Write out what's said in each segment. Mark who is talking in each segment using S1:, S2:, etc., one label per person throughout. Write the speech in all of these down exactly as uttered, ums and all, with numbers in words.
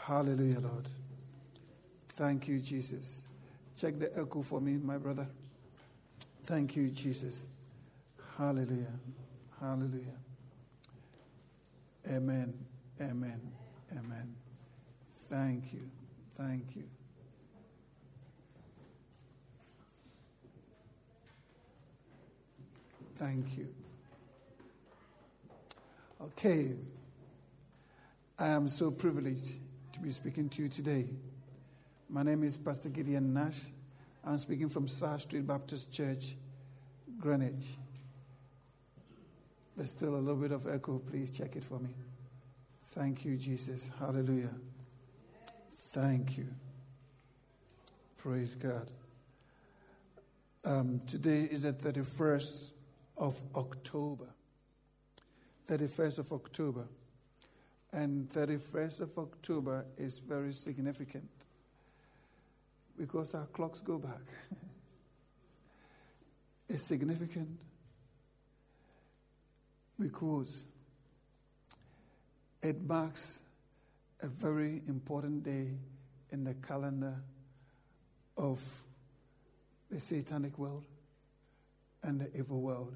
S1: Hallelujah, Lord. Thank you, Jesus. Check the echo for me, my brother. Thank you, Jesus. Hallelujah. Hallelujah. Amen. Amen. Amen. Thank you. Thank you. Thank you. Okay. I am so privileged to be speaking to you today. My name is Pastor Gideon Nash. I'm speaking from South Street Baptist Church, Greenwich. There's still a little bit of echo. Please check it for me. Thank you, Jesus. Hallelujah. Thank you. Praise God. Um, today is the thirty-first of October. thirty-first of October. And thirty-first of October is very significant because our clocks go back. It's significant because it marks a very important day in the calendar of the satanic world and the evil world.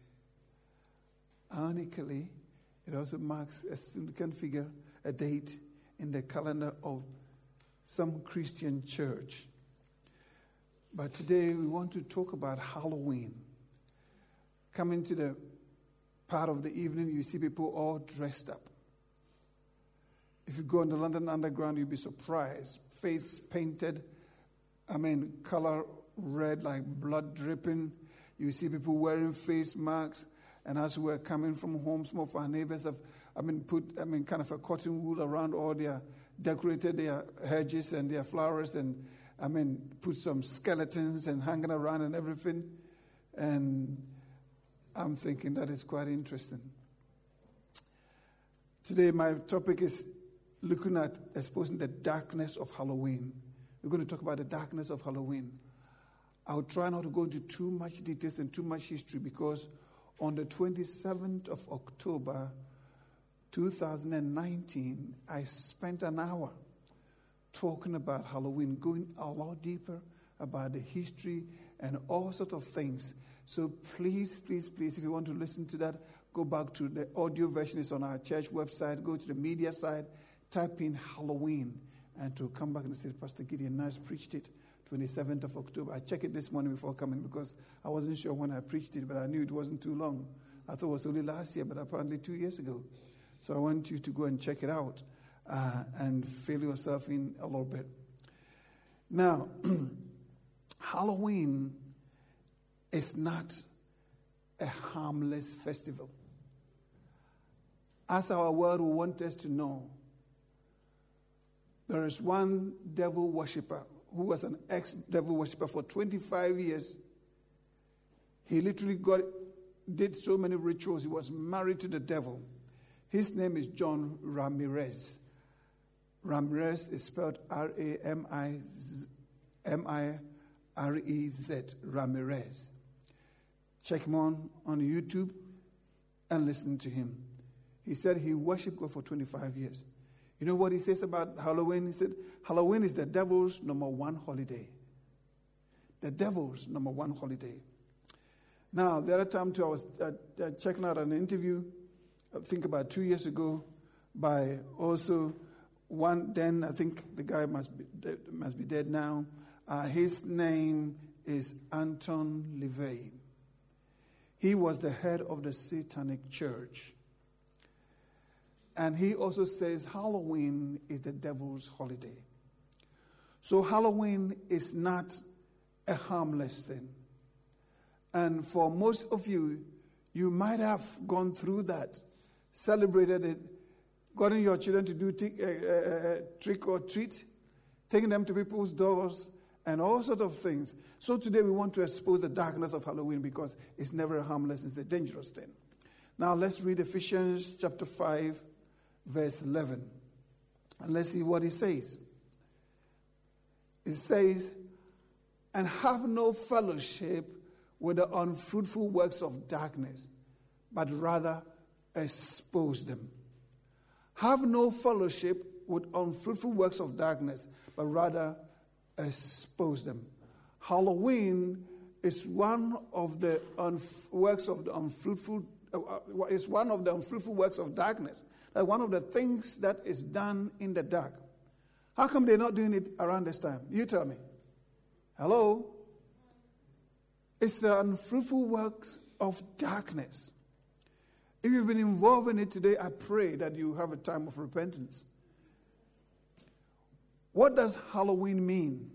S1: Ironically, it also marks a significant figure, a date in the calendar of some Christian church. But today we want to talk about Halloween. Coming to the part of the evening, you see people all dressed up. If you go on the London Underground, you'll be surprised. Face painted, I mean, color red like blood dripping. You see people wearing face masks. And as we're coming from home, some of our neighbors have, I mean, put, I mean, kind of a cotton wool around all their, decorated their hedges and their flowers and, I mean, put some skeletons and hanging around and everything. And I'm thinking that is quite interesting. Today, my topic is looking at exposing the darkness of Halloween. We're going to talk about the darkness of Halloween. I'll try not to go into too much details and too much history because on the twenty-seventh of October, two thousand nineteen, I spent an hour talking about Halloween, going a lot deeper about the history and all sorts of things. So please, please, please, if you want to listen to that, go back to the audio version. It's on our church website. Go to the media side, type in Halloween, and to come back and say, Pastor Gideon Nash preached it. twenty-seventh of October. I checked it this morning before coming because I wasn't sure when I preached it, but I knew it wasn't too long. I thought it was only last year, but apparently two years ago. So I want you to go and check it out uh, and fill yourself in a little bit. Now, Halloween is not a harmless festival. As our world will want us to know, there is one devil worshiper who was an ex-devil worshiper for twenty-five years. He literally got, did so many rituals. He was married to the devil. His name is John Ramirez. Ramirez is spelled R A M I M I R E Z, Ramirez. Check him on, on YouTube and listen to him. He said he worshiped God for twenty-five years. You know what he says about Halloween? He said, Halloween is the devil's number one holiday. The devil's number one holiday. Now, the other time, too, I was uh, uh, checking out an interview, I think about two years ago, by also one, then I think the guy must be, must be dead now. Uh, his name is Anton LaVey. He was the head of the Satanic Church. And he also says Halloween is the devil's holiday. So Halloween is not a harmless thing. And for most of you, you might have gone through that, celebrated it, gotten your children to do t- uh, uh, trick or treat, taking them to people's doors, and all sorts of things. So today we want to expose the darkness of Halloween because it's never harmless, it's a dangerous thing. Now let's read Ephesians chapter five, verse eleven. And let's see what it says. It says, and have no fellowship with the unfruitful works of darkness, but rather expose them. Have no fellowship with unfruitful works of darkness, but rather expose them. Halloween is one of the unf- works of the unfruitful, uh, is one of the unfruitful works of darkness. That one of the things that is done in the dark. How come they're not doing it around this time? You tell me. Hello? It's the unfruitful works of darkness. If you've been involved in it today, I pray that you have a time of repentance. What does Halloween mean?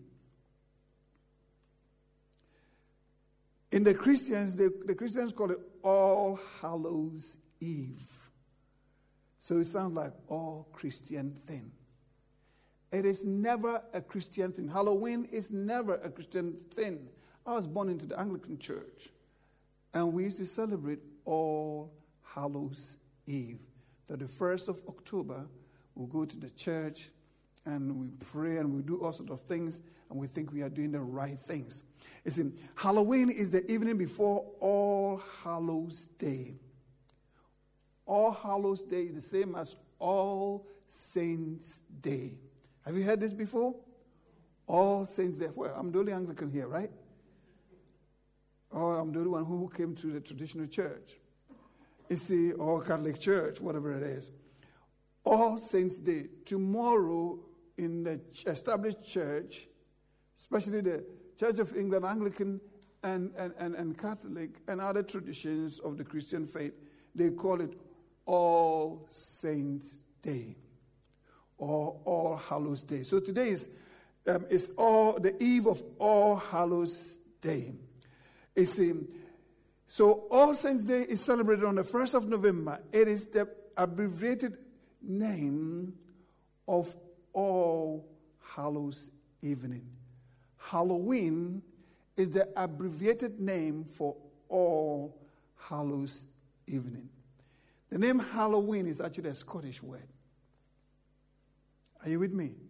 S1: In the Christians, the, the Christians call it All Hallows Eve. So it sounds like all Christian thing. It is never a Christian thing. Halloween is never a Christian thing. I was born into the Anglican church, and we used to celebrate All Hallows Eve. That the first of October, we'll go to the church, and we pray, and we do all sorts of things, and we think we are doing the right things. You see, Halloween is the evening before All Hallows Day. All Hallows Day is the same as All Saints Day. Have you heard this before? All Saints Day. Well, I'm the only Anglican here, right? Or I'm the only one who came to the traditional church. You see, or Catholic church, whatever it is. All Saints Day. Tomorrow in the established church, especially the Church of England, Anglican and, and, and, and Catholic and other traditions of the Christian faith, they call it All Saints Day or All Hallows Day. So today is, um, is all the eve of All Hallows Day. It's, um, so All Saints Day is celebrated on the first of November. It is the abbreviated name of All Hallows Evening. Halloween is the abbreviated name for All Hallows Evening. The name Halloween is actually a Scottish word. Are you with me? Yes.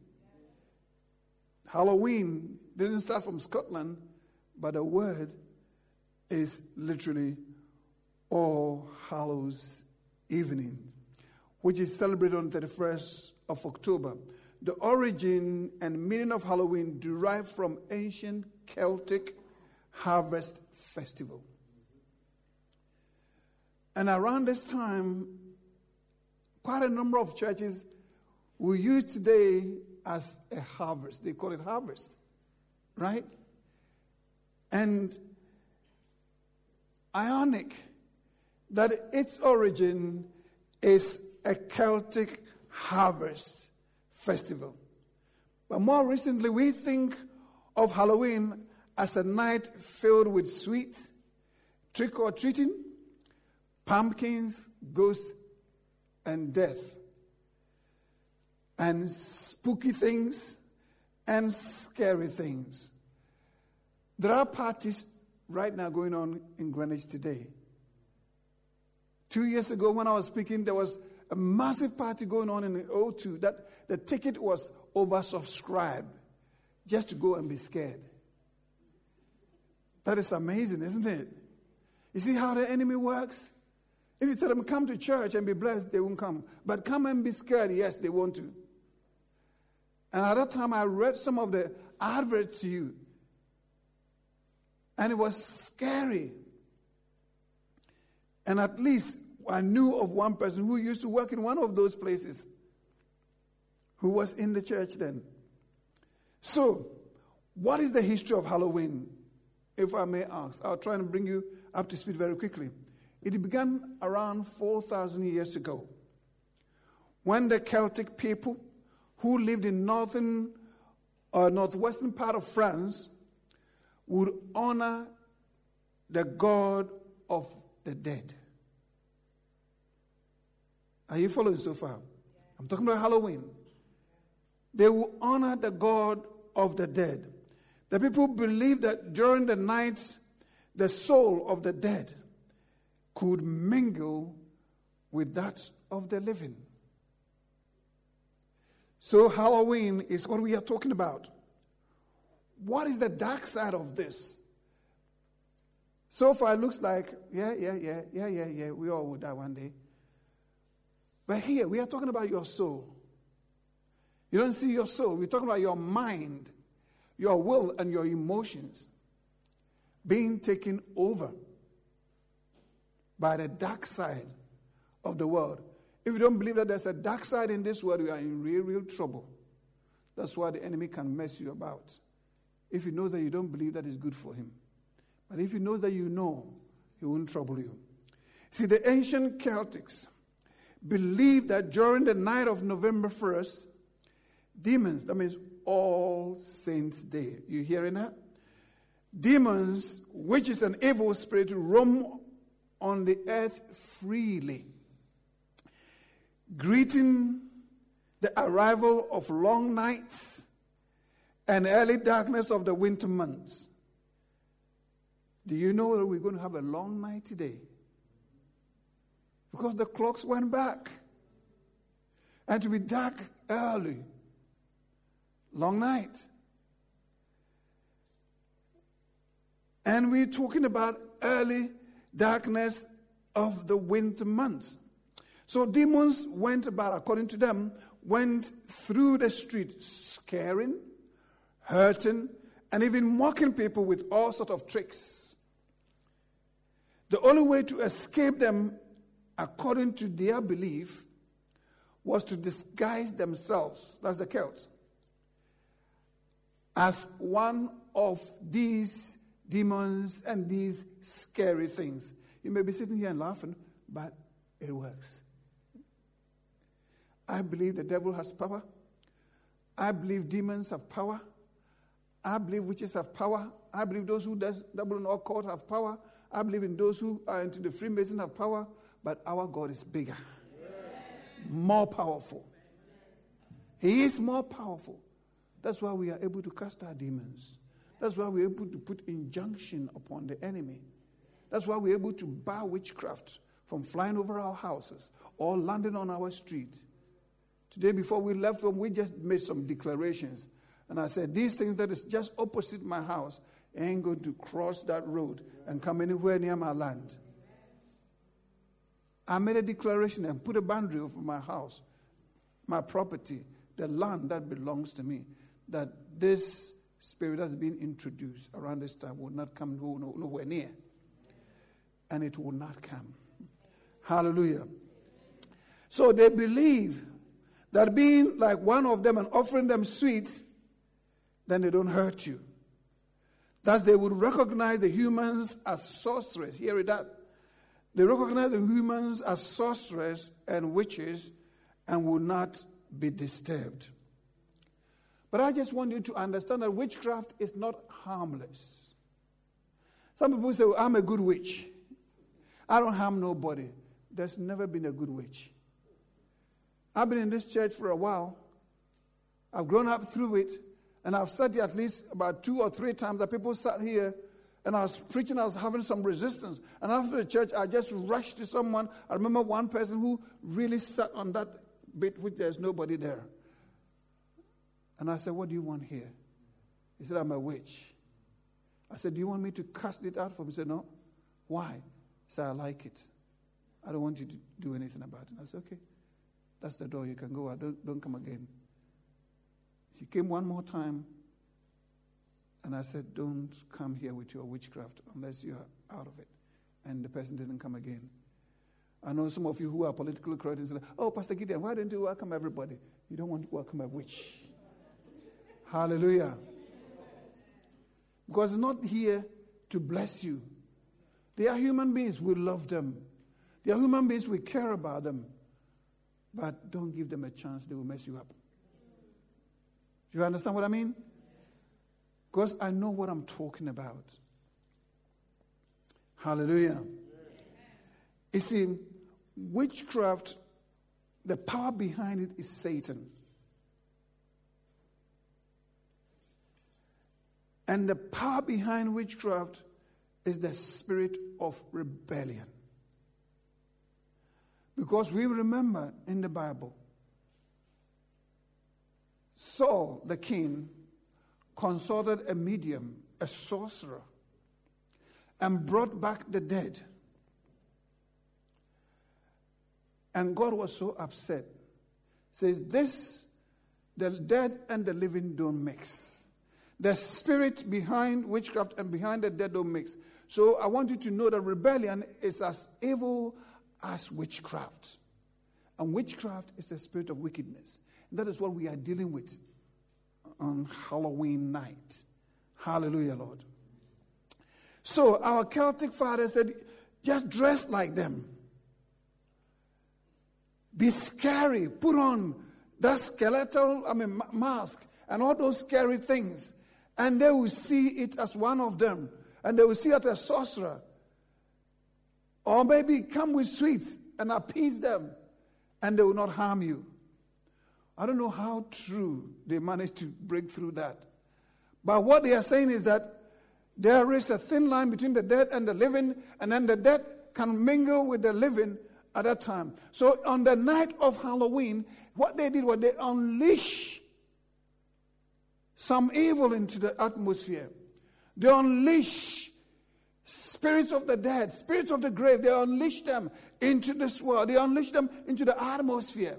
S1: Halloween didn't start from Scotland, but the word is literally All Hallows Evening, which is celebrated on the thirty-first of October. The origin and meaning of Halloween derived from ancient Celtic harvest festival. And around this time, quite a number of churches will use today as a harvest. They call it harvest, right? And ironic that its origin is a Celtic harvest festival. But more recently, we think of Halloween as a night filled with sweets, trick-or-treating, pumpkins, ghosts, and death, and spooky things and scary things. There are parties right now going on in Greenwich today. Two years ago when I was speaking, there was a massive party going on in the O two that the ticket was oversubscribed just to go and be scared. That is amazing, isn't it? You see how the enemy works? If you tell them, come to church and be blessed, they won't come. But come and be scared, yes, they want to. And at that time, I read some of the adverts to you. And it was scary. And at least I knew of one person who used to work in one of those places, who was in the church then. So, what is the history of Halloween, if I may ask? I'll try and bring you up to speed very quickly. It began around four thousand years ago, when the Celtic people who lived in northern or northwestern part of France would honor the god of the dead. Are you following so far? I'm talking about Halloween. They will honor the god of the dead. The people believed that during the night, the soul of the dead could mingle with that of the living. So Halloween is what we are talking about. What is the dark side of this? So far it looks like, yeah, yeah, yeah, yeah, yeah, yeah, we all will die one day. But here we are talking about your soul. You don't see your soul. We're talking about your mind, your will, and your emotions being taken over by the dark side of the world. If you don't believe that there's a dark side in this world, you are in real, real trouble. That's why the enemy can mess you about. If he knows that you don't believe that is good for him. But if he knows that you know, he won't trouble you. See, the ancient Celtics believed that during the night of November first, demons, that means All Saints' Day. You hearing that? Demons, which is an evil spirit, roam on the earth freely, greeting the arrival of long nights and early darkness of the winter months. Do you know that we're going to have a long night today? Because the clocks went back. And to be dark early. Long night. And we're talking about early darkness of the winter months. So demons went about, according to them, went through the street scaring, hurting, and even mocking people with all sorts of tricks. The only way to escape them, according to their belief, was to disguise themselves, that's the Celts, as one of these demons and these scary things. You may be sitting here and laughing, but it works. I believe the devil has power. I believe demons have power. I believe witches have power. I believe those who dabble in occult have power. I believe in those who are into the Freemason have power. But our God is bigger, more powerful. He is more powerful. That's why we are able to cast out demons. That's why we're able to put injunction upon the enemy. That's why we're able to bar witchcraft from flying over our houses or landing on our street. Today, before we left home, we just made some declarations. And I said, these things that is just opposite my house ain't going to cross that road and come anywhere near my land. I made a declaration and put a boundary over my house, my property, the land that belongs to me, that this spirit that's been introduced around this time will not come no, no, nowhere near. And it will not come. Hallelujah. So they believe that being like one of them and offering them sweets, then they don't hurt you. Thus they would recognize the humans as sorcerers. Hear it that. They recognize the humans as sorcerers and witches and will not be disturbed. But I just want you to understand that witchcraft is not harmless. Some people say, well, I'm a good witch. I don't harm nobody. There's never been a good witch. I've been in this church for a while. I've grown up through it. And I've sat here at least about two or three times that people sat here and I was preaching, I was having some resistance. And after the church, I just rushed to someone. I remember one person who really sat on that bit which there's nobody there. And I said, what do you want here? He said, I'm a witch. I said, do you want me to cast it out from him? He said, no. Why? He said, I like it. I don't want you to do anything about it. I said, okay. That's the door. You can go out. Don't, don't come again. She came one more time. And I said, don't come here with your witchcraft unless you're out of it. And the person didn't come again. I know some of you who are politically correct and say, oh, Pastor Gideon, why don't you welcome everybody? You don't want to welcome a witch. Hallelujah. Because it's not here to bless you. They are human beings. We love them. They are human beings. We care about them. But don't give them a chance. They will mess you up. Do you understand what I mean? Because I know what I'm talking about. Hallelujah. You see, witchcraft, the power behind it is Satan. And the power behind witchcraft is the spirit of rebellion. Because we remember in the Bible, Saul, the king, consulted a medium, a sorcerer, and brought back the dead. And God was so upset. Says, this the dead and the living don't mix. The spirit behind witchcraft and behind the dead don't mix. So I want you to know that rebellion is as evil as witchcraft. And witchcraft is the spirit of wickedness. And that is what we are dealing with on Halloween night. Hallelujah, Lord. So our Celtic father said, just dress like them. Be scary. Put on that skeletal, I mean, mask and all those scary things. And they will see it as one of them. And they will see it as a sorcerer. Or maybe come with sweets and appease them. And they will not harm you. I don't know how true they managed to break through that. But what they are saying is that there is a thin line between the dead and the living, and then the dead can mingle with the living at that time. So on the night of Halloween, what they did was they unleashed some evil into the atmosphere. They unleashed spirits of the dead, spirits of the grave. They unleashed them into this world. They unleashed them into the atmosphere.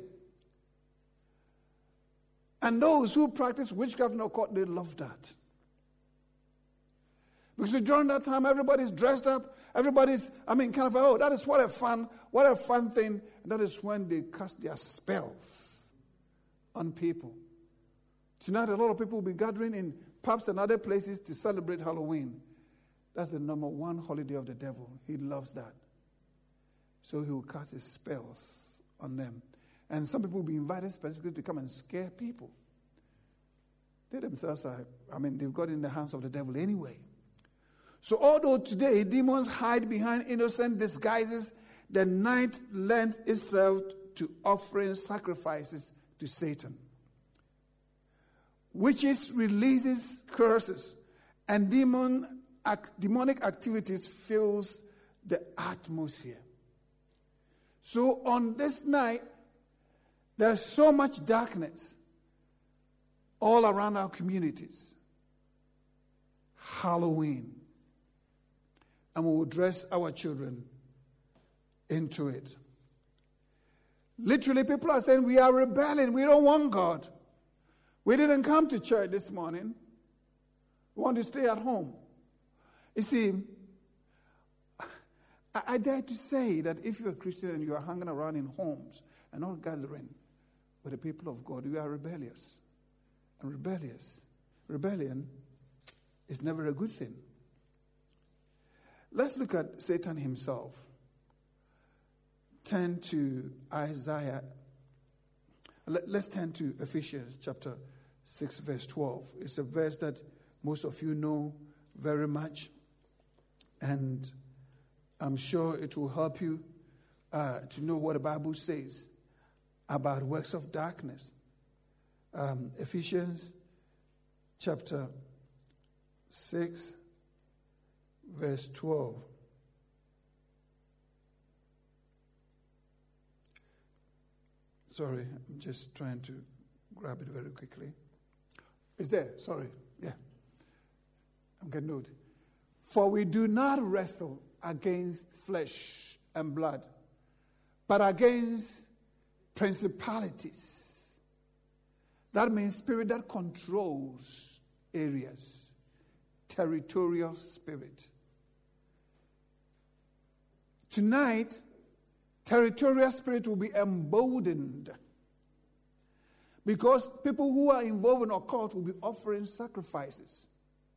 S1: And those who practice witchcraft and occult, they love that. Because during that time, everybody's dressed up. Everybody's, I mean, kind of, oh, that is what a fun, what a fun thing. And that is when they cast their spells on people. Tonight, a lot of people will be gathering in pubs and other places to celebrate Halloween. That's the number one holiday of the devil. He loves that. So he will cast his spells on them. And some people will be invited specifically to come and scare people. They themselves are, I mean, they've got in the hands of the devil anyway. So although today demons hide behind innocent disguises, the night lends itself to offering sacrifices to Satan. Witches releases curses, and demon, ac- demonic activities fills the atmosphere. So on this night, there's so much darkness all around our communities. Halloween. And we will dress our children into it. Literally, people are saying we are rebelling. We don't want God. We didn't come to church this morning. We want to stay at home. You see, I, I dare to say that if you're a Christian and you are hanging around in homes and not gathering with the people of God, you are rebellious. And rebellious, rebellion is never a good thing. Let's look at Satan himself. Turn to Isaiah. Let's turn to Ephesians chapter six, verse twelve. It's a verse that most of you know very much. And I'm sure it will help you uh, to know what the Bible says about works of darkness. Um, Ephesians chapter six, verse twelve. Sorry, I'm just trying to grab it very quickly. It's there, sorry. Yeah. I'm getting note. For we do not wrestle against flesh and blood, but against principalities. That means spirit that controls areas. Territorial spirit. Tonight, territorial spirit will be emboldened because people who are involved in occult will be offering sacrifices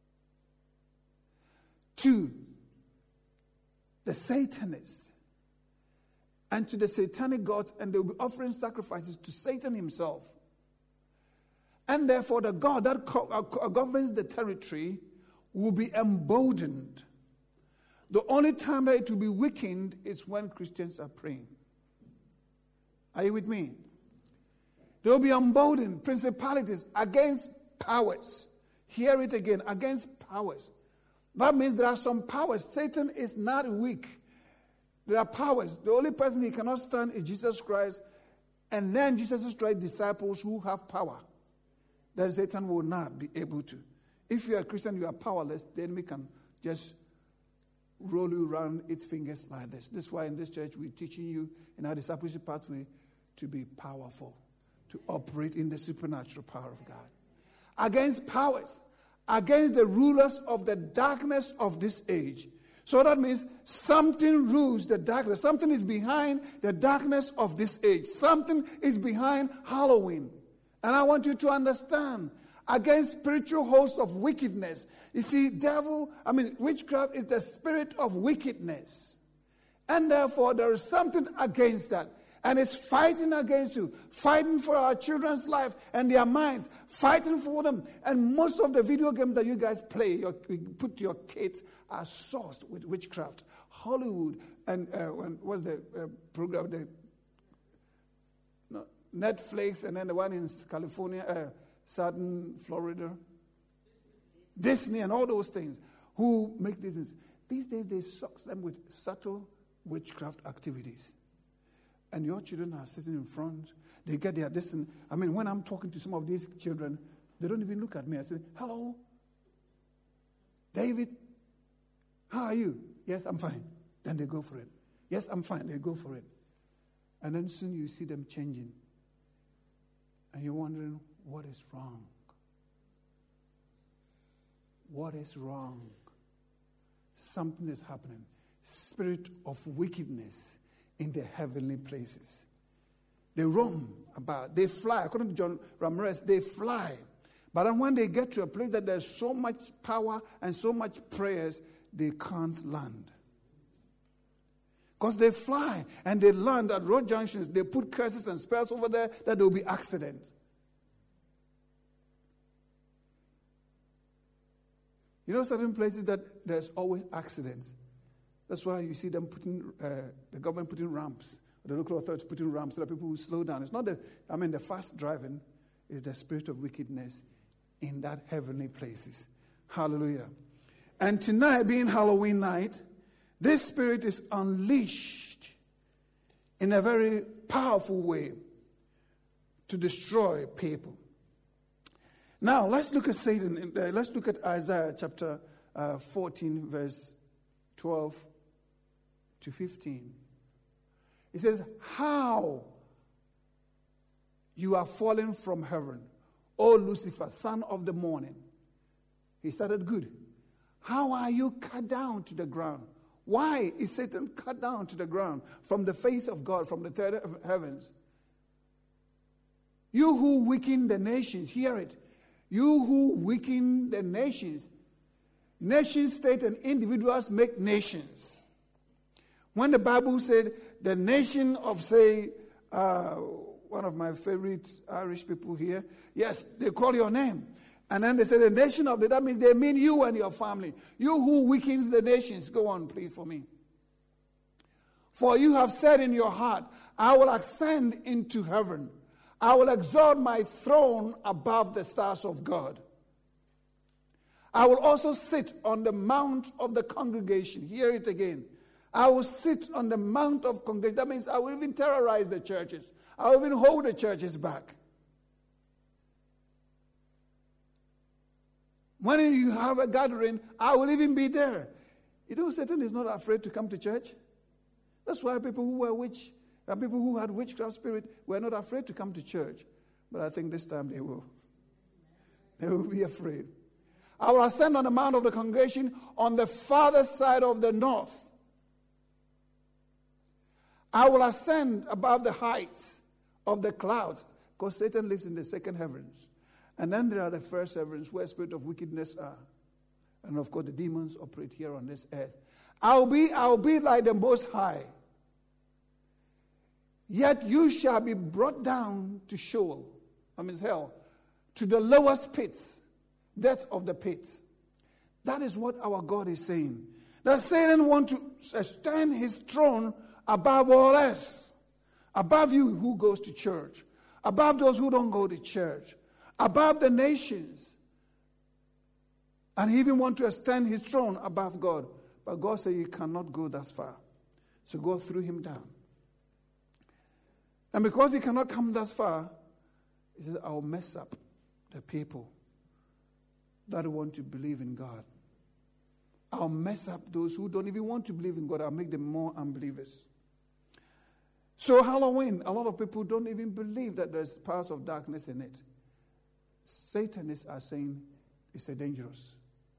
S1: to the Satanists and to the satanic gods, and they will be offering sacrifices to Satan himself. And therefore, the God that governs the territory will be emboldened. The only time that it will be weakened is when Christians are praying. Are you with me? They will be emboldened, principalities against powers. Hear it again, against powers. That means there are some powers. Satan is not weak. There are powers. The only person he cannot stand is Jesus Christ. And then Jesus Christ's disciples who have power. Then Satan will not be able to. If you are a Christian, you are powerless, the enemy can just roll you around its fingers like this. This is why in this church we're teaching you in our discipleship pathway to be powerful. to operate in the supernatural power of God. Against powers, against the rulers of the darkness of this age. So that means something rules the darkness. Something is behind the darkness of this age. Something is behind Halloween. And I want you to understand, against spiritual hosts of wickedness. You see, devil, I mean, witchcraft is the spirit of wickedness. And therefore, there is something against that. And it's fighting against you, fighting for our children's life and their minds, fighting for them. And most of the video games that you guys play, your, you put your kids, are sourced with witchcraft. Hollywood and uh, when was the uh, program, the no, Netflix, and then the one in California, uh, Southern Florida, Disney, and all those things. Who make this? These days they suck them with subtle witchcraft activities. And your children are sitting in front. They get their destiny. I mean, when I'm talking to some of these children, they don't even look at me. I say, hello, David, how are you? Yes, I'm fine. Then they go for it. Yes, I'm fine. They go for it. And then soon you see them changing. And you're wondering, what is wrong? What is wrong? Something is happening. Spirit of wickedness in the heavenly places. They roam about. They fly. According to John Ramirez, they fly. But then when they get to a place that there's so much power and so much prayers, they can't land. Because they fly and they land at road junctions. They put curses and spells over there that there will be accidents. You know certain places that there's always accidents. That's why you see them putting, uh, the government putting ramps, the local authority putting ramps so that people will slow down. It's not the, I mean, the fast driving is the spirit of wickedness in that heavenly places. Hallelujah. And tonight, being Halloween night, this spirit is unleashed in a very powerful way to destroy people. Now, let's look at Satan. Uh, let's look at Isaiah chapter uh, fourteen, verse twelve to fifteen. It says, how you are fallen from heaven, O Lucifer, son of the morning. He started good. How are you cut down to the ground? Why is Satan cut down to the ground from the face of God, from the third heavens? You who weaken the nations, hear it. You who weaken the nations. Nation, state, and individuals make nations. When the Bible said the nation of, say, uh, one of my favorite Irish people here, yes, they call your name. And then they say the nation of the, that means they mean you and your family. You who weakens the nations. Go on, please, for me. For you have said in your heart, I will ascend into heaven. I will exalt my throne above the stars of God. I will also sit on the mount of the congregation. Hear it again. I will sit on the mount of congregation. That means I will even terrorize the churches. I will even hold the churches back. When you have a gathering, I will even be there. You know, Satan is not afraid to come to church. That's why people who were witch, and people who had witchcraft spirit were not afraid to come to church. But I think this time they will. They will be afraid. I will ascend on the mount of the congregation on the farther side of the north. I will ascend above the heights of the clouds, because Satan lives in the second heavens. And then there are the first heavens where spirit of wickedness are. And of course the demons operate here on this earth. I'll be, I'll be like the Most High. Yet you shall be brought down to Sheol, I mean hell, to the lowest pits, death of the pits. That is what our God is saying. That Satan wants to stand his throne above all else. Above you who goes to church. Above those who don't go to church. Above the nations. And he even wants to extend his throne above God. But God said you cannot go that far. So God threw him down. And because he cannot come that far, he said, I'll mess up the people that want to believe in God. I'll mess up those who don't even want to believe in God. I'll make them more unbelievers. So Halloween, a lot of people don't even believe that there's powers of darkness in it. Satanists are saying it's dangerous.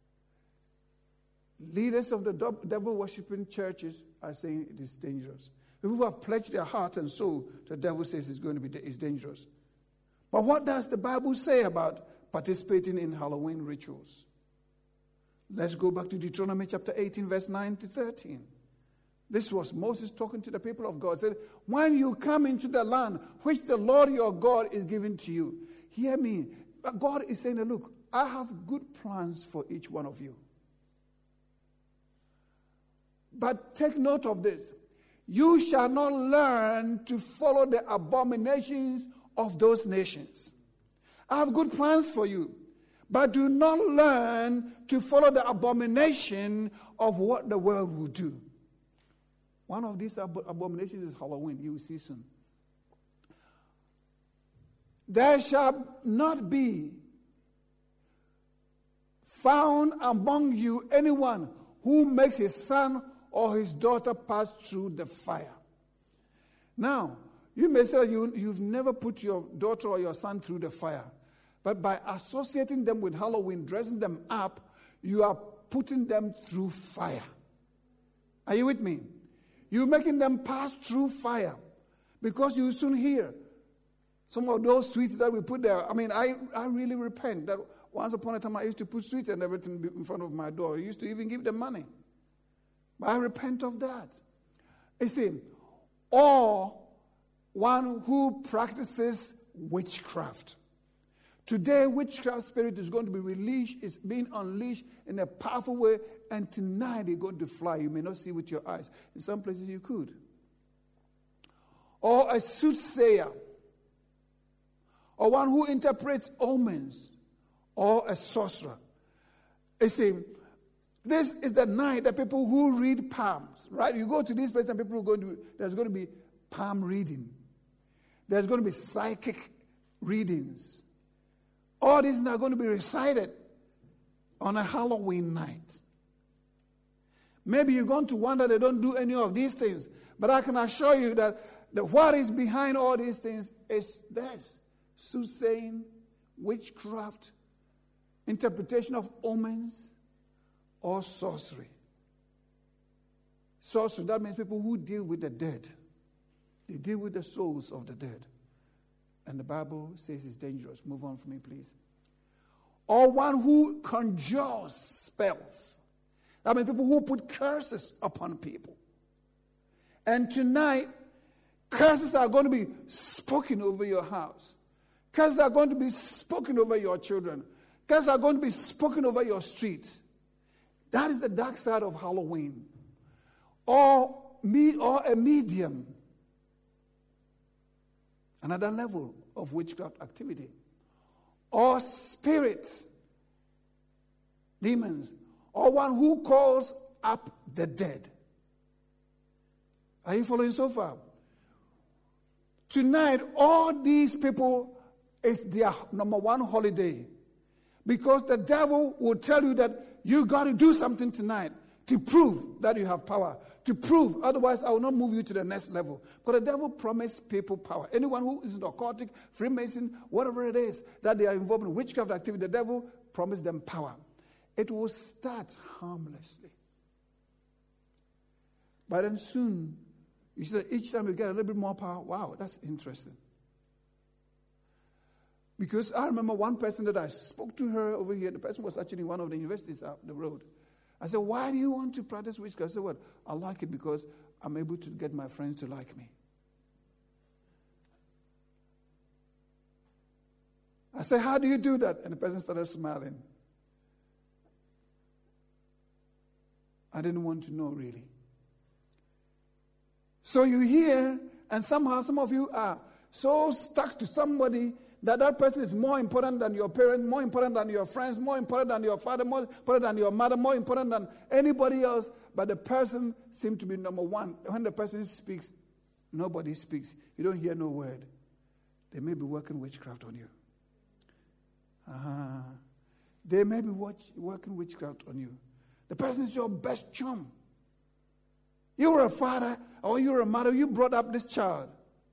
S1: Leaders of the devil-worshipping churches are saying it is dangerous. People who have pledged their heart and soul to the devil says it's going to be it's dangerous. But what does the Bible say about participating in Halloween rituals? Let's go back to Deuteronomy chapter eighteen, verse nine to thirteen. This was Moses talking to the people of God. He said, when you come into the land which the Lord your God is giving to you, hear me. God is saying, look, I have good plans for each one of you. But take note of this. You shall not learn to follow the abominations of those nations. I have good plans for you. But do not learn to follow the abomination of what the world will do. One of these ab- abominations is Halloween. You will see soon. There shall not be found among you anyone who makes his son or his daughter pass through the fire. Now, you may say that you, you've never put your daughter or your son through the fire. But by associating them with Halloween, dressing them up, you are putting them through fire. Are you with me? You're making them pass through fire. Because you soon hear some of those sweets that we put there. I mean, I, I really repent that once upon a time I used to put sweets and everything in front of my door. I used to even give them money. But I repent of that. You see, or one who practices witchcraft. Today, witchcraft spirit is going to be released, it's being unleashed in a powerful way, and tonight they're going to fly. You may not see with your eyes. In some places you could. Or a soothsayer, or one who interprets omens, or a sorcerer. You see, this is the night that people who read palms, right? You go to this place and people are going to, there's going to be palm reading. There's going to be psychic readings. All these are going to be recited on a Halloween night. Maybe you're going to wonder they don't do any of these things. But I can assure you that the, what is behind all these things is this. Soothsaying, witchcraft, interpretation of omens, or sorcery. Sorcery, that means people who deal with the dead. They deal with the souls of the dead. And the Bible says it's dangerous. Move on for me, please. Or one who conjures spells. That means people who put curses upon people. And tonight, curses are going to be spoken over your house. Curses are going to be spoken over your children. Curses are going to be spoken over your streets. That is the dark side of Halloween. Or, me, or a medium. Another level of witchcraft activity. Or spirits, demons, or one who calls up the dead. Are you following so far? Tonight, all these people is their number one holiday. Because the devil will tell you that you got to do something tonight to prove that you have power. To prove, otherwise I will not move you to the next level. Because the devil promised people power. Anyone who is in occultic, Freemason, whatever it is, that they are involved in witchcraft activity, the devil promised them power. It will start harmlessly. But then soon, you see that each time you get a little bit more power, wow, that's interesting. Because I remember one person that I spoke to her over here, the person was actually in one of the universities up the road. I said, why do you want to practice witchcraft? I said, what? I like it because I'm able to get my friends to like me. I said, how do you do that? And the person started smiling. I didn't want to know, really. So you hear, and somehow some of you are so stuck to somebody that that person is more important than your parent, more important than your friends, more important than your father, more important than your mother, more important than anybody else. But the person seems to be number one. When the person speaks, nobody speaks. You don't hear no word. They may be working witchcraft on you. Uh-huh. They may be watch, working witchcraft on you. The person is your best chum. You were a father, or you're a mother, you brought up this child.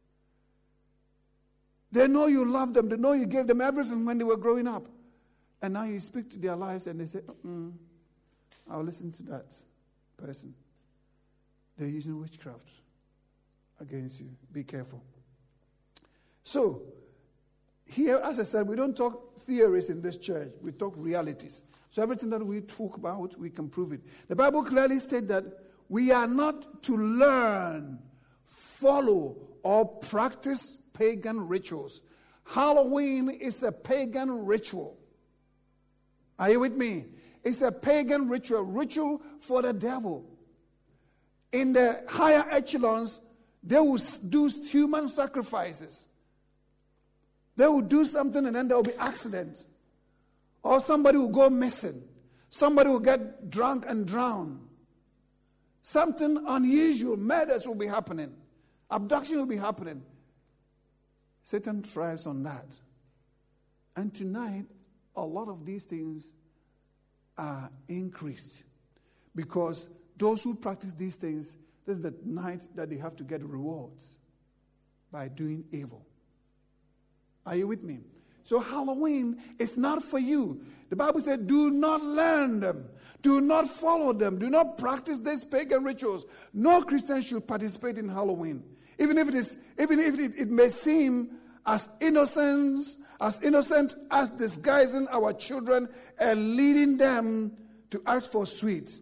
S1: They know you love them. They know you gave them everything when they were growing up. And now you speak to their lives and they say, mm, I'll listen to that person. They're using witchcraft against you. Be careful. So, here, as I said, we don't talk theories in this church. We talk realities. So everything that we talk about, we can prove it. The Bible clearly states that we are not to learn, follow, or practice pagan rituals. Halloween is a pagan ritual. Are you with me? It's a pagan ritual, ritual for the devil. In the higher echelons, they will do human sacrifices. They will do something and then there will be accidents. Or somebody will go missing. Somebody will get drunk and drown. Something unusual, murders will be happening. Abduction will be happening. Satan thrives on that. And tonight, a lot of these things are increased. Because those who practice these things, this is the night that they have to get rewards by doing evil. Are you with me? So Halloween is not for you. The Bible said, do not learn them. Do not follow them. Do not practice these pagan rituals. No Christian should participate in Halloween. Even if it is, even if it, it may seem as innocent, as innocent as disguising our children and leading them to ask for sweets.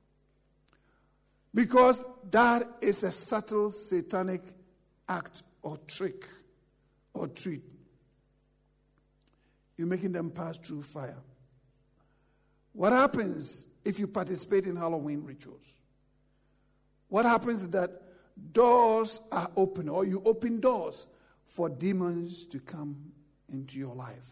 S1: Because that is a subtle satanic act or trick or treat. You're making them pass through fire. What happens if you participate in Halloween rituals? What happens is that doors are open, or you open doors for demons to come into your life.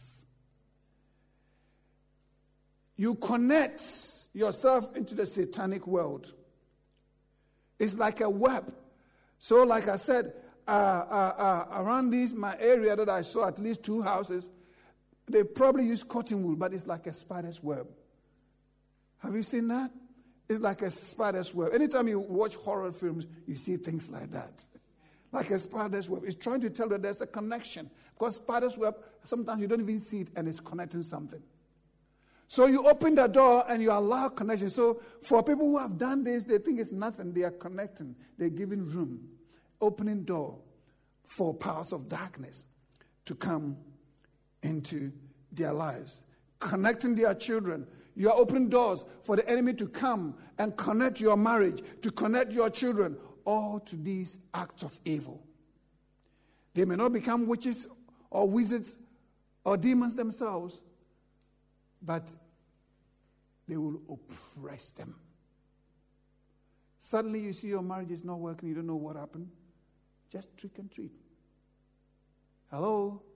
S1: You connect yourself into the satanic world. It's like a web. So like I said, uh, uh, uh, around this, my area that I saw at least two houses, they probably use cotton wool, but it's like a spider's web. Have you seen that? It's like a spider's web. Anytime you watch horror films, you see things like that. Like a spider's web. It's trying to tell you that there's a connection. Because spider's web, sometimes you don't even see it and it's connecting something. So you open the door and you allow connection. So for people who have done this, they think it's nothing. They are connecting. They're giving room. Opening door for powers of darkness to come into their lives. Connecting their children. You are opening doors for the enemy to come and connect your marriage, to connect your children, all to these acts of evil. They may not become witches or wizards or demons themselves, but they will oppress them. Suddenly you see your marriage is not working, you don't know what happened. Just trick and treat. Hello?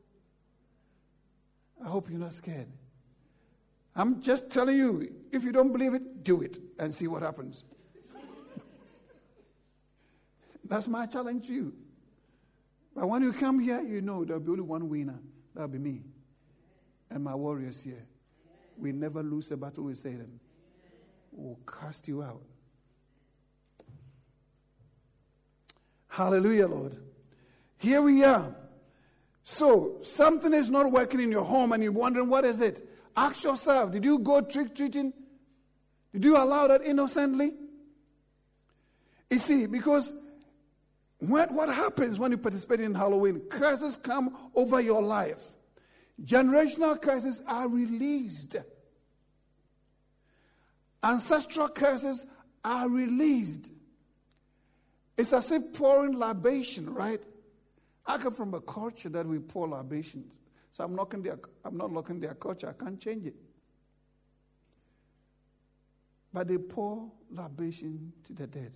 S1: I hope you're not scared. I'm just telling you, if you don't believe it, do it and see what happens. That's my challenge to you. But when you come here, you know there'll be only one winner. That'll be me and my warriors here. We never lose a battle with Satan. We'll cast you out. Hallelujah, Lord. Here we are. So, something is not working in your home and you're wondering, what is it? Ask yourself, did you go trick-treating? Did you allow that innocently? You see, because what, what happens when you participate in Halloween? Curses come over your life. Generational curses are released. Ancestral curses are released. It's as if pouring libation, right? I come from a culture that we pour libations. So I'm not, their, I'm not looking their culture. I can't change it. But they pour libation to the dead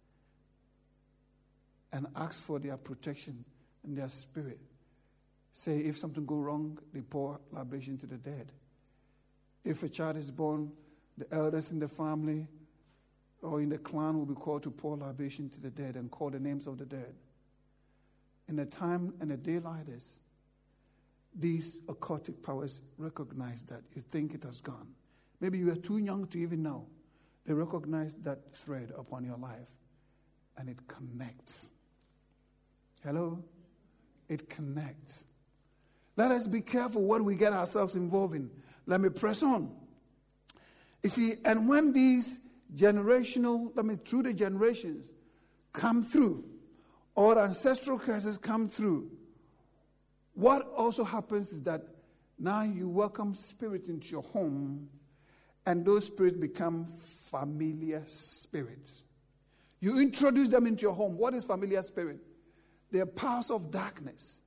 S1: and ask for their protection and their spirit. Say if something goes wrong, they pour libation to the dead. If a child is born, the elders in the family or in the clan will be called to pour libation to the dead and call the names of the dead. In a time and a day like this, these occultic powers recognize that. You think it has gone. Maybe you are too young to even know. They recognize that thread upon your life and it connects. Hello? It connects. Let us be careful what we get ourselves involved in. Let me press on. You see, and when these generational, I mean, through the generations come through, or ancestral curses come through, what also happens is that now you welcome spirit into your home, and those spirits become familiar spirits. You introduce them into your home. What is familiar spirit? They are powers of darkness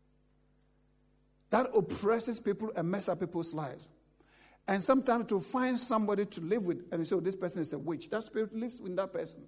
S1: that oppresses people and mess up people's lives. And sometimes to find somebody to live with, and you say, oh, this person is a witch. That spirit lives in that person.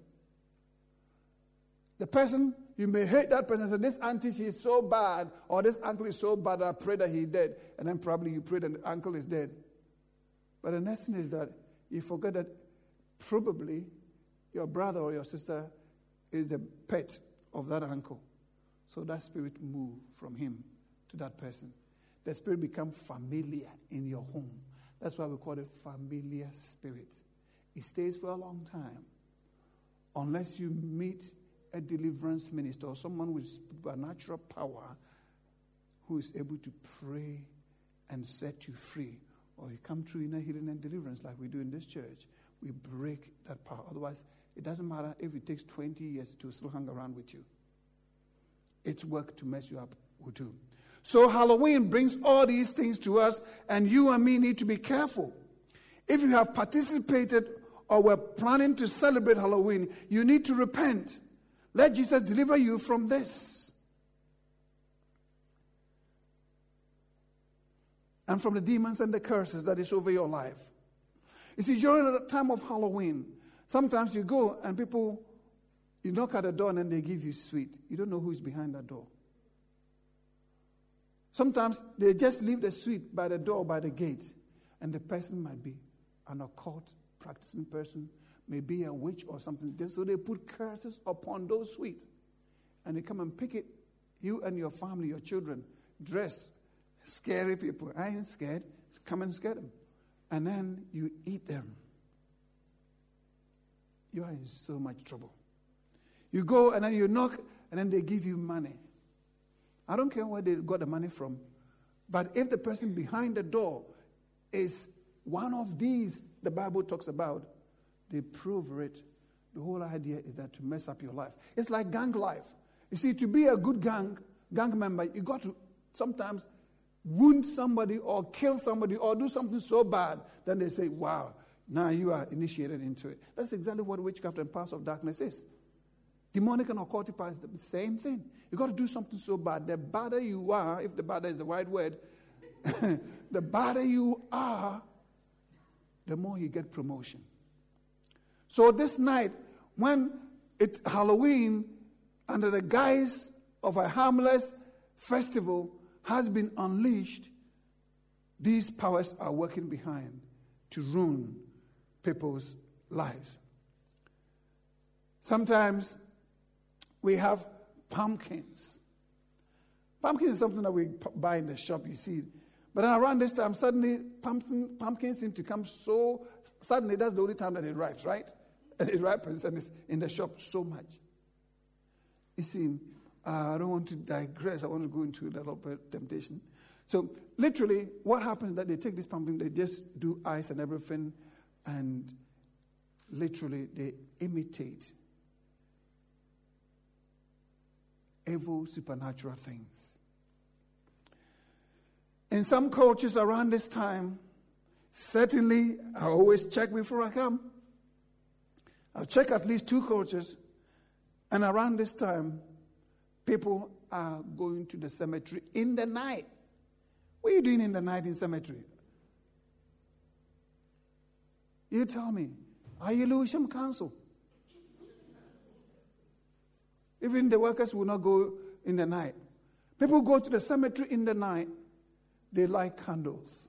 S1: The person, you may hate that person and say, this auntie, she is so bad, or this uncle is so bad, I pray that he's dead. And then probably you pray that the uncle is dead. But the next thing is that you forget that probably your brother or your sister is the pet of that uncle. So that spirit moved from him to that person. The spirit becomes familiar in your home. That's why we call it familiar spirit. It stays for a long time. Unless you meet a deliverance minister or someone with supernatural power who is able to pray and set you free. Or you come through inner healing and deliverance like we do in this church. We break that power. Otherwise, it doesn't matter if it takes twenty years to still hang around with you. It's work to mess you up will do. So Halloween brings all these things to us, and you and me need to be careful. If you have participated or were planning to celebrate Halloween, you need to repent. Let Jesus deliver you from this. And from the demons and the curses that is over your life. You see, during the time of Halloween, sometimes you go and people, you knock at the door and then they give you sweet. You don't know who is behind that door. Sometimes they just leave the sweet by the door, by the gate. And the person might be an occult practicing person, maybe a witch or something. So they put curses upon those sweets. And they come and pick it, you and your family, your children, dressed, scary people. I ain't scared. Come and scare them. And then you eat them. You are in so much trouble. You go and then you knock and then they give you money. I don't care where they got the money from. But if the person behind the door is one of these the Bible talks about, they prove it. The whole idea is that to mess up your life. It's like gang life. You see, to be a good gang, gang member, you got to sometimes wound somebody or kill somebody or do something so bad, then they say, wow, now you are initiated into it. That's exactly what witchcraft and powers of darkness is. Demonic and occult powers, the same thing. You got to do something so bad. The badder you are, if the badder is the right word, the badder you are, the more you get promotion. So this night, when it's Halloween, under the guise of a harmless festival has been unleashed, these powers are working behind to ruin people's lives. Sometimes we have pumpkins. Pumpkins is something that we buy in the shop, you see. But then around this time, suddenly pumpkin, pumpkins seem to come so, suddenly that's the only time that it ripes, right? And it ripens and it's in the shop so much. You see, uh, I don't want to digress. I want to go into a little bit temptation. So literally, what happens is that they take this pumpkin, they just do ice and everything, and literally they imitate evil supernatural things. In some cultures around this time, certainly, I always check before I come. I'll check at least two cultures. And around this time, people are going to the cemetery in the night. What are you doing in the night in cemetery? You tell me. Are you Lewisham Council? Even the workers will not go in the night. People go to the cemetery in the night. They light candles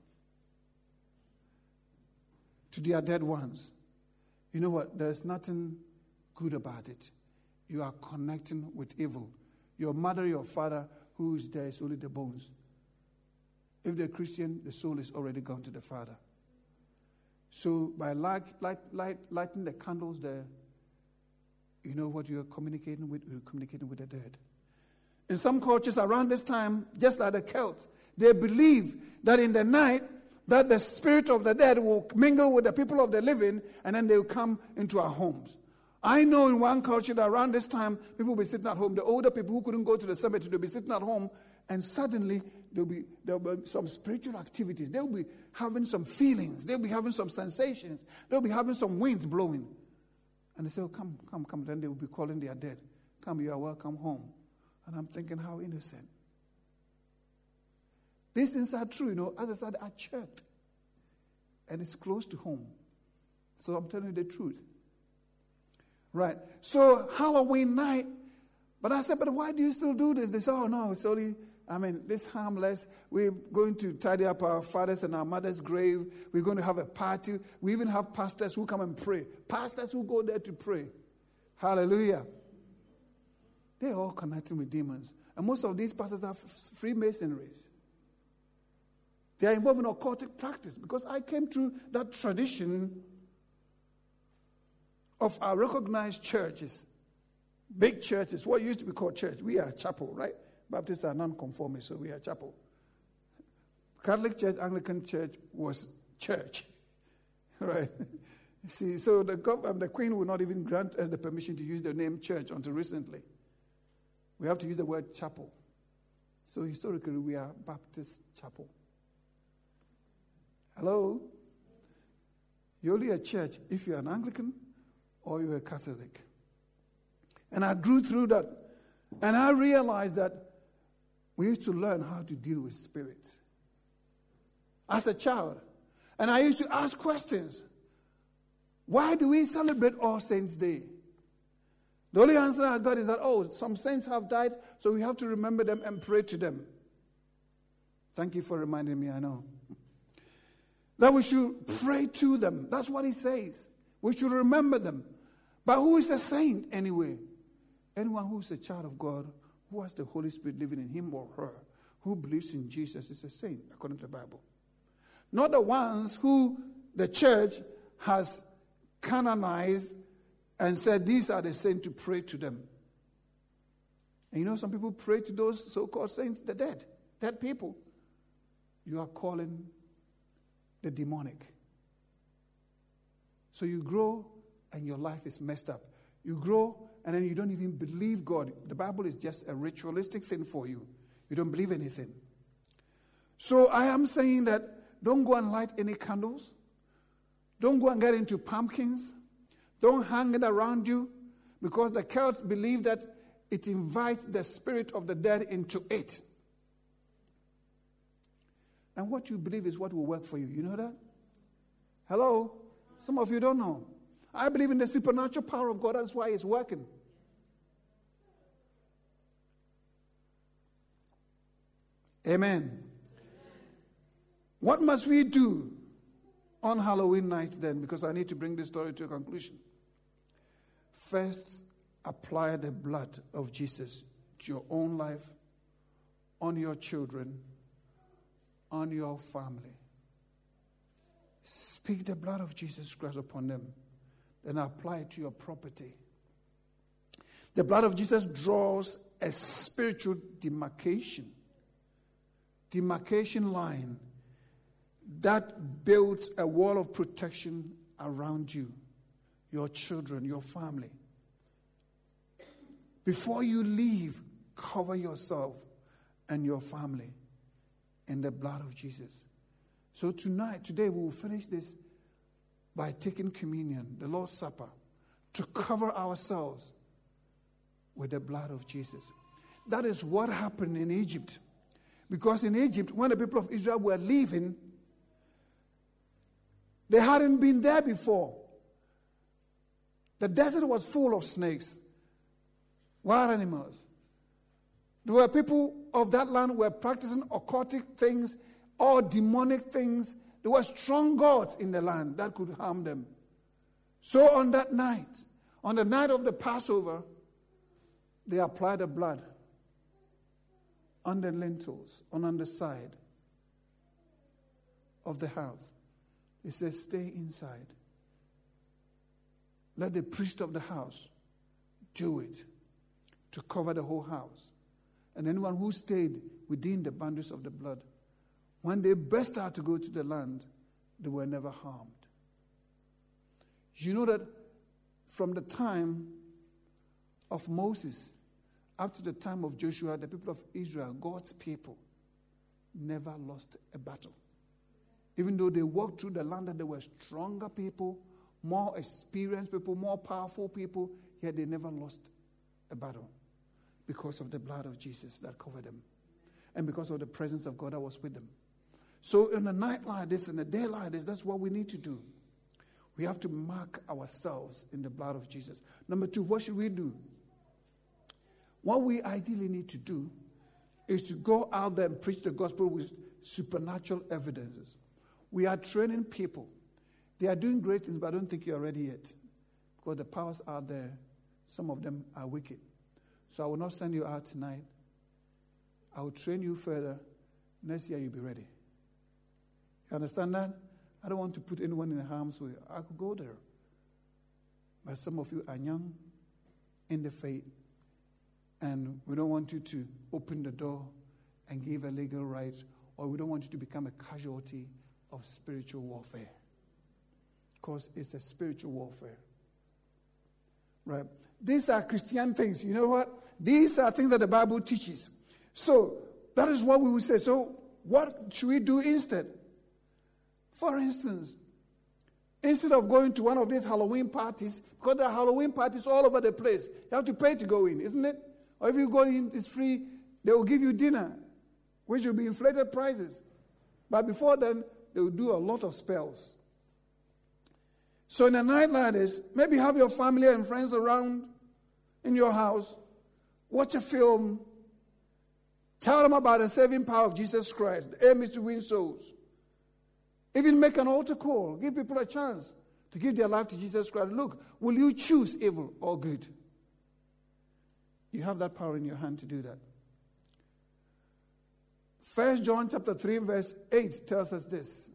S1: to their dead ones. You know what? There's nothing good about it. You are connecting with evil. Your mother, your father, who is there is only the bones. If they're Christian, the soul is already gone to the Father. So by light, light, light, lighting the candles there, you know what you're communicating with? You're communicating with the dead. In some cultures around this time, just like the Celts, they believe that in the night, that the spirit of the dead will mingle with the people of the living, and then they will come into our homes. I know in one culture that around this time, people will be sitting at home. The older people who couldn't go to the cemetery, they'll be sitting at home, and suddenly there'll be, there'll be some spiritual activities. They'll be having some feelings. They'll be having some sensations. They'll be having some winds blowing. And they say, oh, come, come, come. Then they will be calling their dead. Come, you are welcome home. And I'm thinking, how innocent. These things are true, you know, as I said, at church. And it's close to home. So I'm telling you the truth. Right. So Halloween night, but I said, but why do you still do this? They said, oh no, it's only, I mean, this harmless. We're going to tidy up our father's and our mother's grave. We're going to have a party. We even have pastors who come and pray. Pastors who go there to pray. Hallelujah. They're all connecting with demons. And most of these pastors are Freemasonries. They are involved in occultic practice, because I came through that tradition of our recognized churches, big churches, what used to be called church. We are a chapel, right? Baptists are non-conformist, so we are a chapel. Catholic Church, Anglican Church was church, right? See, so the, um, the Queen would not even grant us the permission to use the name church until recently. We have to use the word chapel. So historically, we are Baptist chapel. Hello? You're only a church if you're an Anglican or you're a Catholic. And I grew through that. And I realized that we used to learn how to deal with spirits as a child. And I used to ask questions. Why do we celebrate All Saints' Day? The only answer I got is that, oh, some saints have died, so we have to remember them and pray to them. Thank you for reminding me, I know. That we should pray to them. That's what he says. We should remember them. But who is a saint anyway? Anyone who is a child of God, who has the Holy Spirit living in him or her, who believes in Jesus, is a saint, according to the Bible. Not the ones who the church has canonized and said these are the saints to pray to them. And you know, some people pray to those so-called saints, the dead, dead people. You are calling the demonic. So you grow and your life is messed up. You grow and then you don't even believe God. The Bible is just a ritualistic thing for you. You don't believe anything. So I am saying that don't go and light any candles. Don't go and get into pumpkins. Don't hang it around you, because the Celts believe that it invites the spirit of the dead into it. And what you believe is what will work for you. You know that? Hello? Some of you don't know. I believe in the supernatural power of God. That's why it's working. Amen. Amen. What must we do on Halloween night then? Because I need to bring this story to a conclusion. First, apply the blood of Jesus to your own life, on your children, on your family. Speak the blood of Jesus Christ upon them. Then apply it to your property. The blood of Jesus draws a spiritual demarcation, demarcation line that builds a wall of protection around you, your children, your family. Before you leave, cover yourself and your family in the blood of Jesus. So tonight, today, we will finish this by taking communion, the Lord's Supper, to cover ourselves with the blood of Jesus. That is what happened in Egypt. Because in Egypt, when the people of Israel were leaving, they hadn't been there before. The desert was full of snakes, wild animals. There were people of that land who were practicing occultic things, or demonic things. There were strong gods in the land that could harm them. So on that night, on the night of the Passover, they applied the blood on the lintels, on on the side of the house. It says, stay inside. Let the priest of the house do it to cover the whole house. And anyone who stayed within the boundaries of the blood, when they burst out to go to the land, they were never harmed. You know that from the time of Moses up to the time of Joshua, the people of Israel, God's people, never lost a battle. Even though they walked through the land and they were stronger people, more experienced people, more powerful people, yet they never lost a battle because of the blood of Jesus that covered them and because of the presence of God that was with them. So in a night like this, in a day like this, that's what we need to do. We have to mark ourselves in the blood of Jesus. Number two, what should we do? What we ideally need to do is to go out there and preach the gospel with supernatural evidences. We are training people. They are doing great things, but I don't think you're ready yet. Because the powers out there, some of them are wicked. So I will not send you out tonight. I will train you further. Next year you'll be ready. You understand that? I don't want to put anyone in harm's way. I could go there. But some of you are young in the faith. And we don't want you to open the door and give a legal right, or we don't want you to become a casualty of spiritual warfare. Because it's a spiritual warfare. Right? These are Christian things. You know what? These are things that the Bible teaches. So, that is what we will say. So, what should we do instead? For instance, instead of going to one of these Halloween parties, because there are Halloween parties all over the place, you have to pay to go in, isn't it? Or if you go in, it's free, they will give you dinner, which will be inflated prices. But before then, they will do a lot of spells. So in a night like this, maybe have your family and friends around in your house, watch a film, tell them about the saving power of Jesus Christ. The aim is to win souls. Even make an altar call. Give people a chance to give their life to Jesus Christ. Look, will you choose evil or good? You have that power in your hand to do that. First John chapter three, verse eight tells us this.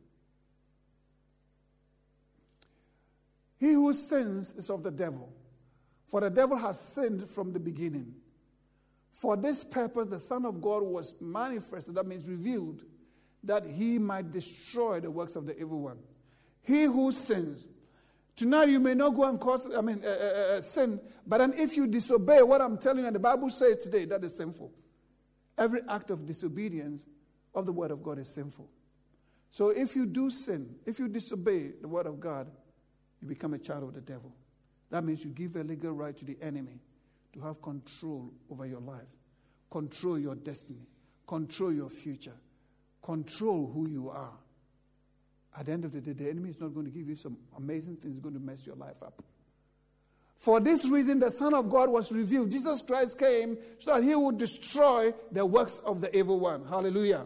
S1: He who sins is of the devil, for the devil has sinned from the beginning. For this purpose the Son of God was manifested, that means revealed, that he might destroy the works of the evil one. He who sins. Tonight you may not go and cause, I mean, uh, uh, uh, sin, but then if you disobey what I'm telling you, and the Bible says today, that is sinful. Every act of disobedience of the word of God is sinful. So if you do sin, if you disobey the word of God, you become a child of the devil. That means you give a legal right to the enemy to have control over your life, control your destiny, control your future, control who you are. At the end of the day, the enemy is not going to give you some amazing things. It's going to mess your life up. For this reason, the Son of God was revealed. Jesus Christ came so that he would destroy the works of the evil one. Hallelujah.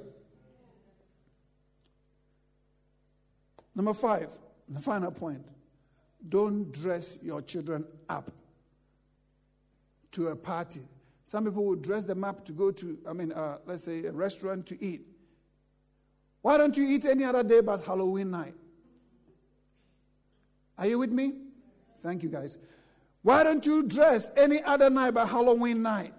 S1: Number five, the final point. Don't dress your children up to a party. Some people will dress them up to go to, I mean, uh, let's say a restaurant to eat. Why don't you eat any other day but Halloween night? Are you with me? Thank you, guys. Why don't you dress any other night but Halloween night?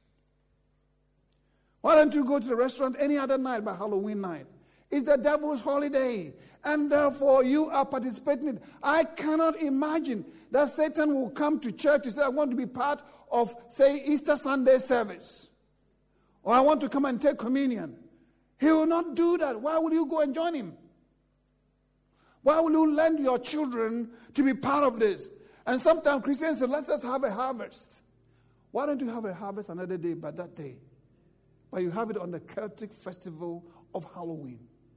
S1: Why don't you go to the restaurant any other night but Halloween night? It's the devil's holiday, and therefore you are participating in it. I cannot imagine that Satan will come to church and say, I want to be part of, say, Easter Sunday service. Or I want to come and take communion. He will not do that. Why will you go and join him? Why will you lend your children to be part of this? And sometimes Christians say, let us have a harvest. Why don't you have a harvest another day but that day? But you have it on the Celtic festival of Halloween.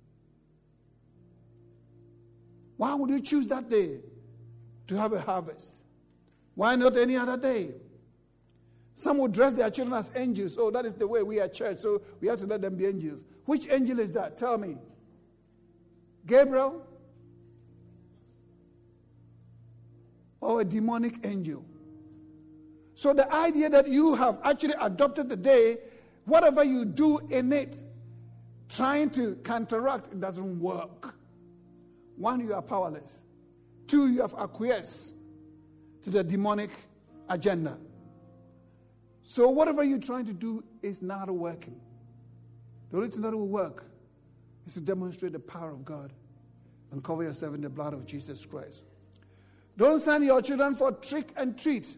S1: Why would you choose that day to have a harvest? Why not any other day? Some would dress their children as angels. Oh, that is the way we are church, so we have to let them be angels. Which angel is that? Tell me. Gabriel? Or a demonic angel? So the idea that you have actually adopted the day, whatever you do in it, trying to counteract, it doesn't work. One, you are powerless. Two, you have acquiesced to the demonic agenda. So whatever you're trying to do is not working. The only thing that will work is to demonstrate the power of God and cover yourself in the blood of Jesus Christ. Don't send your children for trick and treat.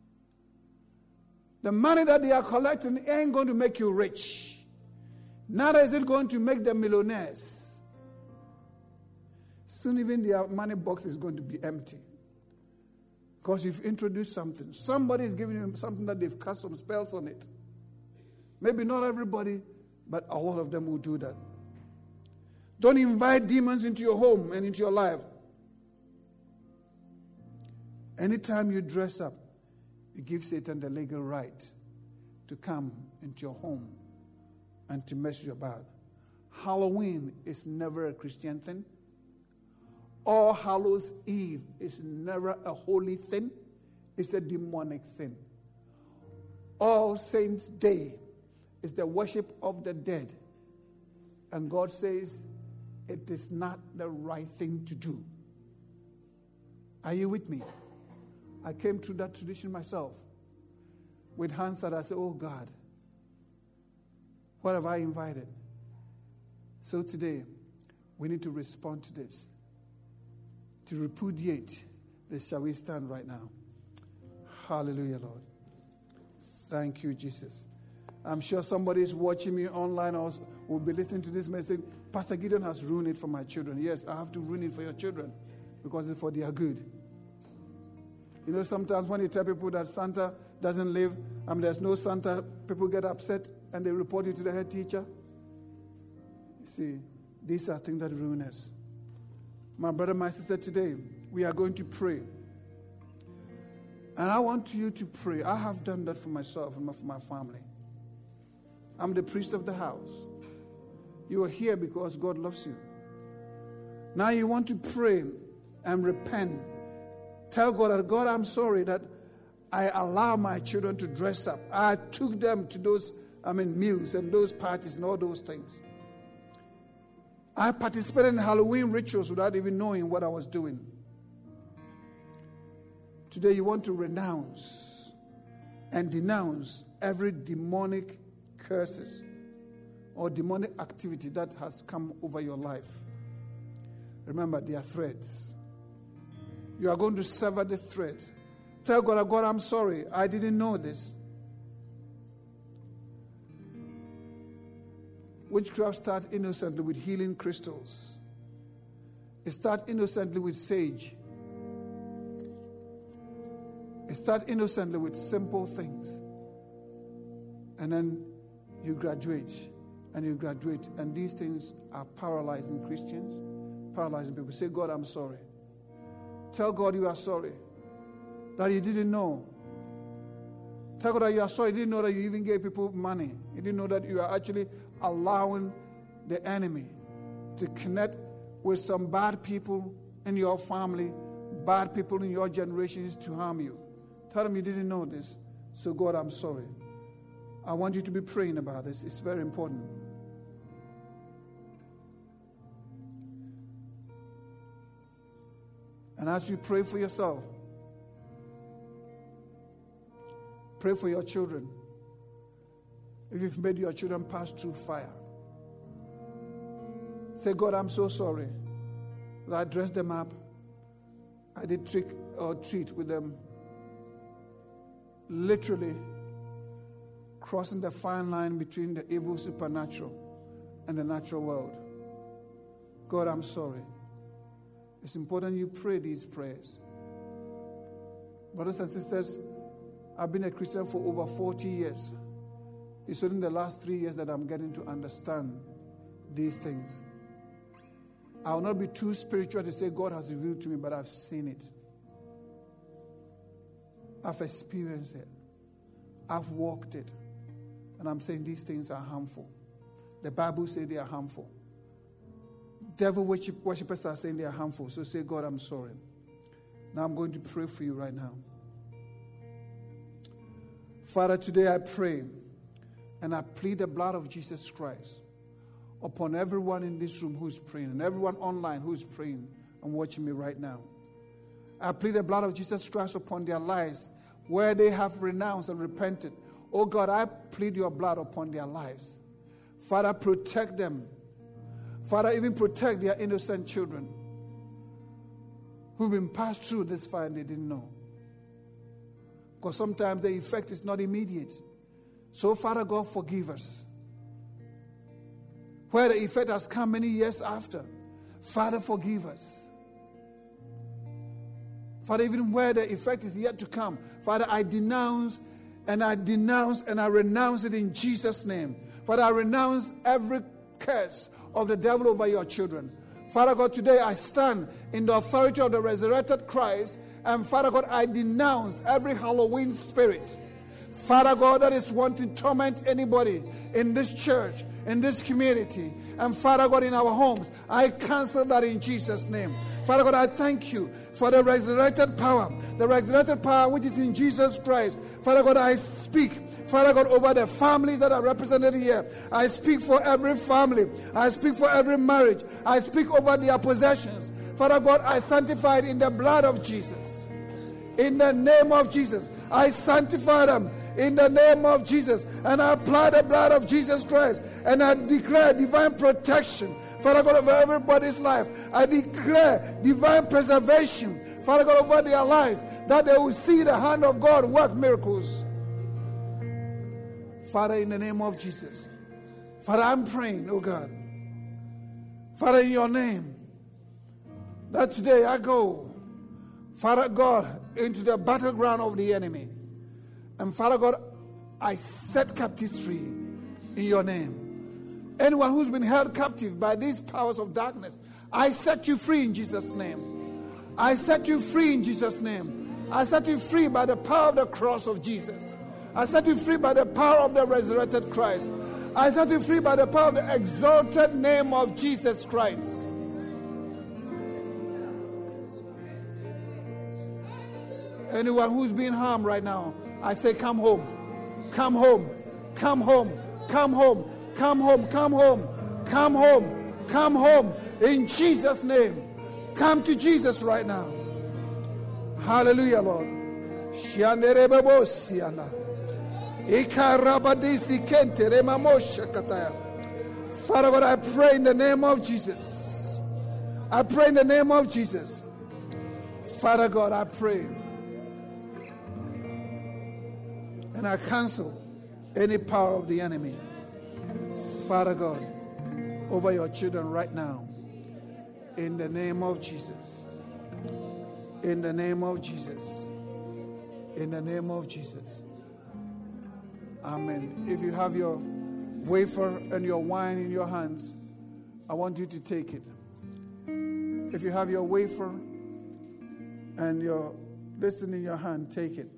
S1: The money that they are collecting ain't going to make you rich. Neither is it going to make them millionaires. Soon even their money box is going to be empty. Because you've introduced something. Somebody is giving you something that they've cast some spells on it. Maybe not everybody, but all of them will do that. Don't invite demons into your home and into your life. Anytime you dress up, you give Satan the legal right to come into your home and to mess you about. Halloween is never a Christian thing. All Hallows Eve is never a holy thing. It's a demonic thing. All Saints Day is the worship of the dead. And God says it is not the right thing to do. Are you with me? I came through that tradition myself. With hands that I said, oh God, what have I invited? So today, we need to respond to this. To repudiate this, shall we stand right now? Hallelujah, Lord. Thank you, Jesus. I'm sure somebody is watching me online or will be listening to this message. Pastor Gideon has ruined it for my children. Yes, I have to ruin it for your children because it's for their good. You know, sometimes when you tell people that Santa doesn't live, I mean, there's no Santa, people get upset and they report it to the head teacher. You see, these are things that ruin us. My brother, my sister, today, we are going to pray. And I want you to pray. I have done that for myself and for my family. I'm the priest of the house. You are here because God loves you. Now you want to pray and repent. Tell God that, God, I'm sorry that I allow my children to dress up. I took them to those, I mean, meals and those parties and all those things. I participated in Halloween rituals without even knowing what I was doing. Today you want to renounce and denounce every demonic curses or demonic activity that has come over your life. Remember, they are threats. You are going to sever this threat. Tell God, God, I'm sorry. I didn't know this. Witchcraft starts innocently with healing crystals. It starts innocently with sage. It starts innocently with simple things. And then you graduate, and you graduate, and these things are paralyzing Christians, paralyzing people. Say, God, I'm sorry. Tell God you are sorry, that you didn't know. Tell God that you are sorry. You didn't know that you even gave people money. You didn't know that you are actually allowing the enemy to connect with some bad people in your family, bad people in your generations to harm you. Tell them you didn't know this. So God, I'm sorry. I want you to be praying about this. It's very important. And as you pray for yourself, pray for your children. If you've made your children pass through fire, say, God, I'm so sorry that I dressed them up. I did trick or treat with them. Literally crossing the fine line between the evil supernatural and the natural world. God, I'm sorry. It's important you pray these prayers. Brothers and sisters, I've been a Christian for over forty years. It's only in the last three years that I'm getting to understand these things. I will not be too spiritual to say God has revealed to me, but I've seen it. I've experienced it. I've walked it. And I'm saying these things are harmful. The Bible says they are harmful. Devil worship, worshippers are saying they are harmful. So say, God, I'm sorry. Now I'm going to pray for you right now. Father, today I pray and I plead the blood of Jesus Christ upon everyone in this room who is praying and everyone online who is praying and watching me right now. I plead the blood of Jesus Christ upon their lives where they have renounced and repented Oh God, I plead your blood upon their lives. Father, protect them. Father, even protect their innocent children who've been passed through this fire and they didn't know. Because sometimes the effect is not immediate. So, Father God, forgive us. Where the effect has come many years after, Father, forgive us. Father, even where the effect is yet to come, Father, I denounce and I denounce and I renounce it in Jesus' name. Father, I renounce every curse of the devil over your children. Father God, today I stand in the authority of the resurrected Christ, and Father God, I denounce every Halloween spirit, Father God, that is wanting to torment anybody in this church, in this community, and Father God, in our homes. I cancel that in Jesus' name. Father God, I thank you for the resurrected power, the resurrected power which is in Jesus Christ. Father God, I speak, Father God, over the families that are represented here. I speak for every family. I speak for every marriage. I speak over their possessions. Father God, I sanctify it in the blood of Jesus. In the name of Jesus, I sanctify them in the name of Jesus. And I apply the blood of Jesus Christ. And I declare divine protection, Father God, over everybody's life. I declare divine preservation, Father God, over their lives, that they will see the hand of God work miracles. Father, in the name of Jesus. Father, I'm praying, oh God. Father, in your name, that today I go, Father God, into the battleground of the enemy. And Father God, I set captives free in your name. Anyone who's been held captive by these powers of darkness, I set you free in Jesus' name. I set you free in Jesus' name. I set you free by the power of the cross of Jesus. I set you free by the power of the resurrected Christ. I set you free by the power of the exalted name of Jesus Christ. Anyone who's being harmed right now, I say, come home. Come home. Come home. Come home. Come home. Come home. Come home. Come home. In Jesus' name. Come to Jesus right now. Hallelujah, Lord. Father God, I pray in the name of Jesus. I pray in the name of Jesus. Father God, I pray. And I cancel any power of the enemy, Father God, over your children right now. In the name of Jesus. In the name of Jesus. In the name of Jesus. Amen. If you have your wafer and your wine in your hands, I want you to take it. If you have your wafer and your listen in your hand, take it.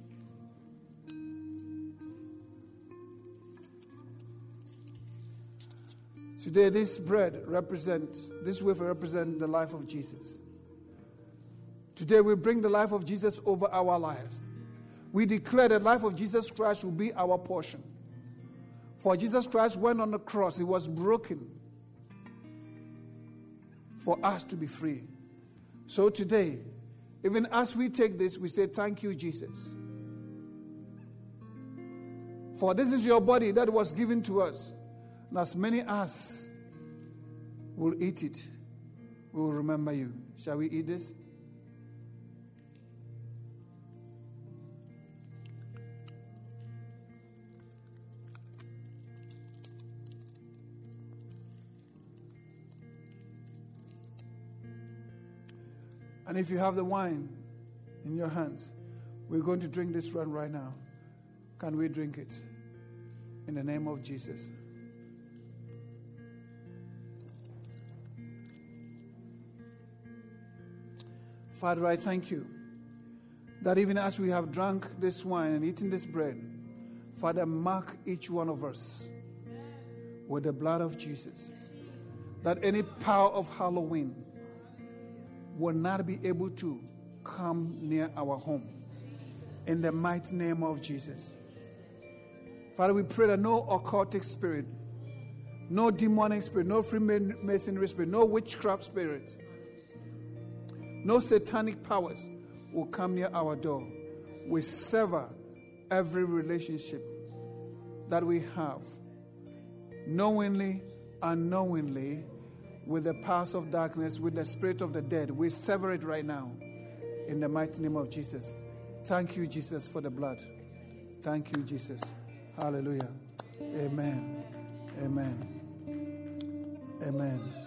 S1: Today, this bread represents, this wafer represents the life of Jesus. Today, we bring the life of Jesus over our lives. We declare the life of Jesus Christ will be our portion. For Jesus Christ went on the cross. He was broken for us to be free. So today, even as we take this, we say, thank you, Jesus. For this is your body that was given to us. And as many as will eat it, we will remember you. Shall we eat this? And if you have the wine in your hands, we're going to drink this one right now. Can we drink it? In the name of Jesus. Father, I thank you that even as we have drunk this wine and eaten this bread, Father, mark each one of us with the blood of Jesus. That any power of Halloween will not be able to come near our home. In the mighty name of Jesus. Father, we pray that no occultic spirit, no demonic spirit, no Freemasonry spirit, no witchcraft spirit, no satanic powers will come near our door. We sever every relationship that we have, knowingly, unknowingly, with the powers of darkness, with the spirit of the dead, we sever it right now in the mighty name of Jesus. Thank you, Jesus, for the blood. Thank you, Jesus. Hallelujah. Amen. Amen. Amen.